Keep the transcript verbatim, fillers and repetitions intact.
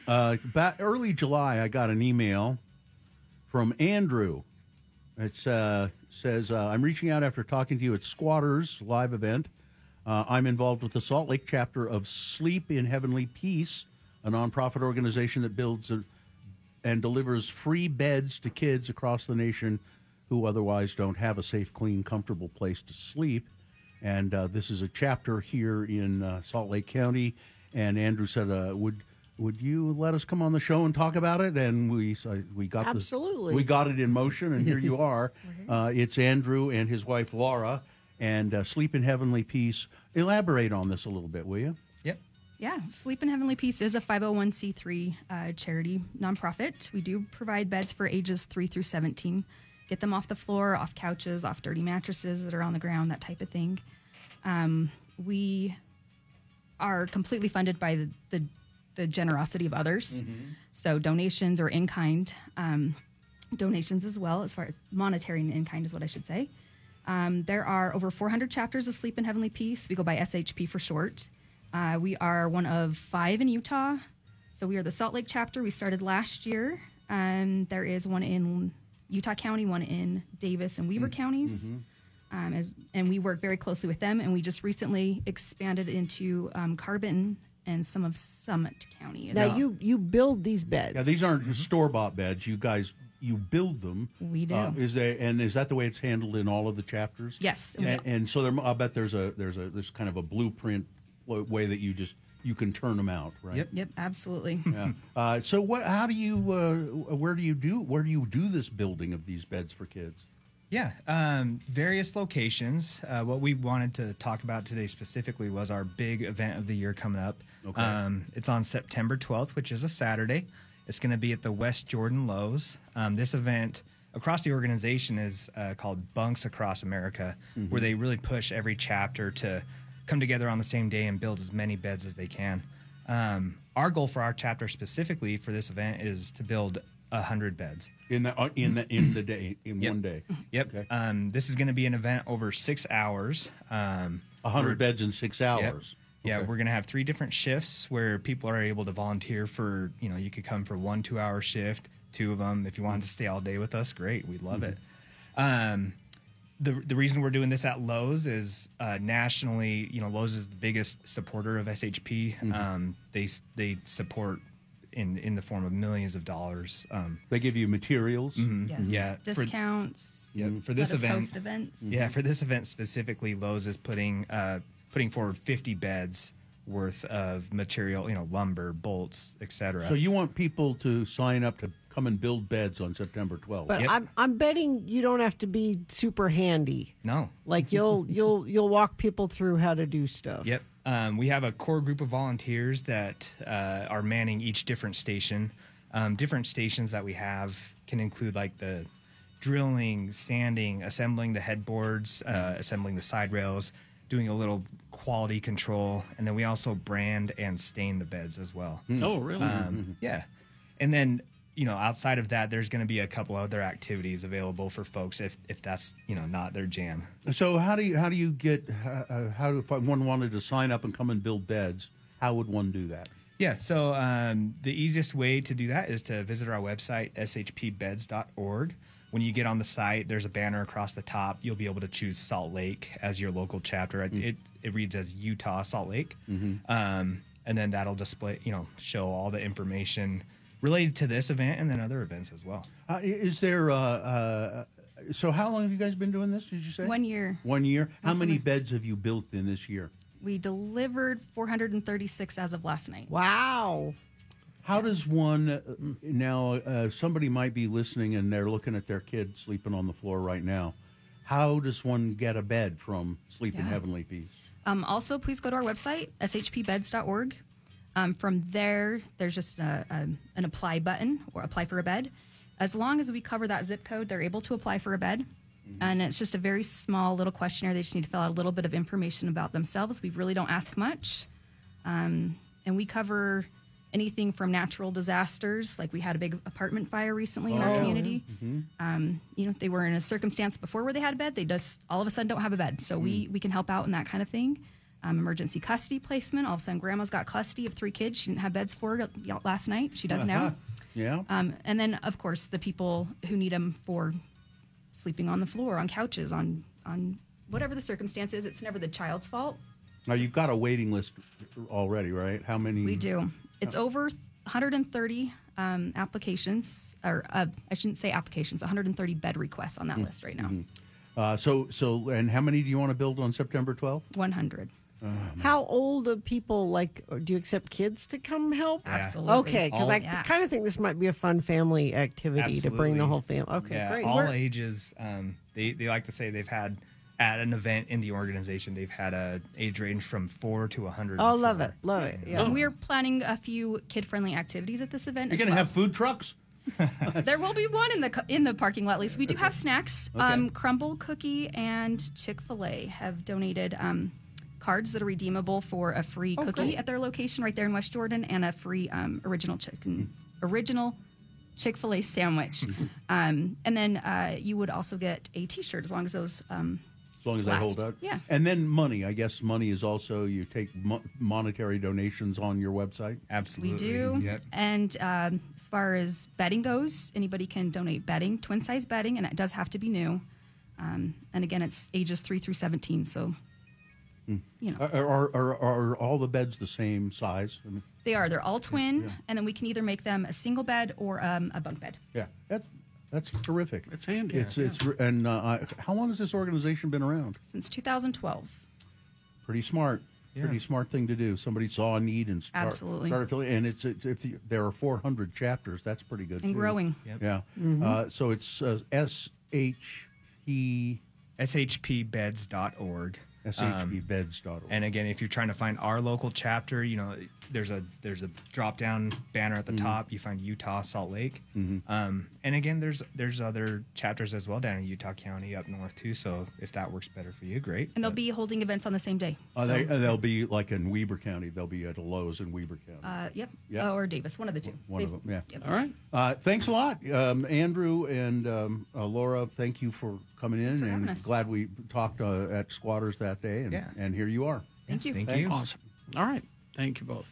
Uh, back early July, I got an email from Andrew. It uh, says, uh, I'm reaching out after talking to you at Squatters live event. Uh, I'm involved with the Salt Lake chapter of Sleep in Heavenly Peace, a nonprofit organization that builds a, and delivers free beds to kids across the nation who otherwise don't have a safe, clean, comfortable place to sleep. And uh, this is a chapter here in uh, Salt Lake County. And Andrew said, uh, would would you let us come on the show and talk about it? And we uh, we got Absolutely. The, we got it in motion, and here you are. Uh, it's Andrew and his wife, Laura, and uh, Sleep in Heavenly Peace. Elaborate on this a little bit, will you? Yep. Yeah, Sleep in Heavenly Peace is a five oh one c three uh, charity nonprofit. We do provide beds for ages three through seventeen. Get them off the floor, off couches, off dirty mattresses that are on the ground, that type of thing. Um, we are completely funded by the, the, the generosity of others. Mm-hmm. So donations or in-kind um, donations as well, as far as monetary and in-kind is what I should say. Um, there are over four hundred chapters of Sleep in Heavenly Peace. We go by S H P for short. Uh, we are one of five in Utah. So we are the Salt Lake chapter. We started last year. Um, there is one in Utah County, one in Davis and Weber mm-hmm. counties. Mm-hmm. Um, as, and we work very closely with them. And we just recently expanded into um, Carbon and some of Summit County. Now, well. you, you build these beds. Yeah, these aren't mm-hmm. store-bought beds. You guys, you build them. We do. Uh, is there, and is that the way it's handled in all of the chapters? Yes. And, and so there, I bet there's a there's a there's kind of a blueprint way that you just you can turn them out, right? Yep. Yep. Absolutely. Yeah. Uh, so what? How do you? Uh, where do you do? Where do you do this building of these beds for kids? Yeah, um, various locations. Uh, what we wanted to talk about today specifically was our big event of the year coming up. Okay. Um, it's on September twelfth, which is a Saturday. It's going to be at the West Jordan Lowe's. Um, this event across the organization is uh, called Bunks Across America, mm-hmm. where they really push every chapter to come together on the same day and build as many beds as they can. Um, our goal for our chapter specifically for this event is to build a hundred beds in the uh, in the in the day in yep. one day. Yep. Okay. Um, this is going to be an event over six hours. Um, a hundred beds in six hours. Yep. Okay. Yeah, we're going to have three different shifts where people are able to volunteer for. You know, you could come for one two-hour shift, two of them. If you wanted to stay all day with us, great. We'd love mm-hmm. it. Um, the the reason we're doing this at Lowe's is uh, nationally. You know, Lowe's is the biggest supporter of S H P. Mm-hmm. Um, they they support. In, in the form of millions of dollars. Um, they give you materials. Mm-hmm. Yes. Yeah. Discounts. For, yeah. For this Let us event. Host events. Yeah. For this event specifically, Lowe's is putting uh, putting forward fifty beds worth of material. You know, lumber, bolts, et cetera. So you want people to sign up to come and build beds on September twelfth. But Yep. I'm I'm betting you don't have to be super handy. No. Like you'll you'll you'll walk people through how to do stuff. Yep. Um, we have a core group of volunteers that uh, are manning each different station. Um, different stations that we have can include like the drilling, sanding, assembling the headboards, uh, assembling the side rails, doing a little quality control, and then we also brand and stain the beds as well. Oh, really? Um, Mm-hmm. Yeah. And then, you know, outside of that, there's going to be a couple other activities available for folks if, if that's, you know, not their jam. So how do you how do you get uh, how do, if one wanted to sign up and come and build beds? How would one do that? Yeah, so um, the easiest way to do that is to visit our website, s h p beds dot org. When you get on the site, there's a banner across the top. You'll be able to choose Salt Lake as your local chapter. Mm-hmm. It it reads as Utah Salt Lake, mm-hmm. um, and then that'll display, you know, show all the information related to this event and then other events as well. Uh, is there? Uh, uh, so how long have you guys been doing this? Did you say One year. One year. How This many summer. beds have you built in this year? We delivered four hundred thirty-six as of last night. Wow. How does one uh, now? Uh, somebody might be listening and they're looking at their kid sleeping on the floor right now. How does one get a bed from Sleep in Yeah. Heavenly Peace? Um, also, please go to our website, s h p beds dot org. Um, from there, there's just a, a, an apply button or apply for a bed. As long as we cover that zip code, they're able to apply for a bed. Mm-hmm. And it's just a very small little questionnaire. They just need to fill out a little bit of information about themselves. We really don't ask much. Um, and we cover anything from natural disasters, like we had a big apartment fire recently in Oh, our yeah. community. Mm-hmm. Um, you know, they were in a circumstance before where they had a bed. They just all of a sudden don't have a bed. So Mm. we, we can help out in that kind of thing. um, emergency custody placement. All of a sudden, grandma's got custody of three kids she didn't have beds for last night. She does Uh-huh. now. Yeah. Um, and then, of course, the people who need them for sleeping on the floor, on couches, on on whatever the circumstance is. It's never the child's fault. Now you've got a waiting list already, right? How many? We do. It's over one hundred thirty um, applications, or uh, I shouldn't say applications, one hundred thirty bed requests on that Mm-hmm. list right now. Uh, so, so, and how many do you want to build on September twelfth? one hundred. How old are people, like, or do you accept kids to come help? Absolutely. Okay, because I Yeah. kind of think this might be a fun family activity to bring the Absolutely. whole family. Okay, Yeah, great. all Where- ages. Um, they they like to say they've had at an event in the organization. They've had a age range from four to a hundred. oh, love it. Love it. Yeah. We're planning a few kid-friendly activities at this event. You're as going to well. have food trucks? There will be one in the co- in the parking lot. At least we do have snacks. Okay. Um, Crumble Cookie and Chick-fil-A have donated um, cards that are redeemable for a free Oh, cookie great. at their location right there in West Jordan, and a free um, original chicken original Chick-fil-A sandwich. um, and then uh, you would also get a T-shirt as long as those. Um, As long as they Last. hold out. Yeah. And then money. I guess money is also, you take mo- monetary donations on your website. Absolutely. We do. Yep. And um, as far as bedding goes, anybody can donate bedding, twin size bedding, and it does have to be new. Um, and again, it's ages three through seventeen. So, you know, Are, are, are, are all the beds the same size? I mean, they are. They're all twin, yeah. and then we can either make them a single bed or um, a bunk bed. yeah, that's that's terrific. It's handy. It's it's and uh, I- how long has this organization been around? Since two thousand twelve. Pretty smart. Yeah. Pretty smart thing to do. Somebody saw a need and start, Absolutely. started filling. And it's, it's if you, there are four hundred chapters, that's pretty good. And too. growing. Yep. Yeah. Uh, so it's uh, S H P S H P beds dot org. S H P beds dot org. And again, if you're trying to find our local chapter, you know, there's a there's a drop down banner at the Mm-hmm. top. You find Utah, Salt Lake, um, and again, there's there's other chapters as well down in Utah County up north too. So if that works better for you, great. And they'll be holding events on the same day. Uh, So, they, uh, they'll be like in Weber County. They'll be at a Lowe's in Weber County. uh, yep. Yeah. Oh, or Davis, one of the two. One of They've- them, yeah. Yep. All right. Uh, thanks a lot, um, Andrew and um, uh, Laura. Thank you for coming in, Thanks for and having us. glad we talked uh, at Squatters that day. And, Yeah. and here you are. Thank you. Thank Thanks. you. Awesome. All right. Thank you both.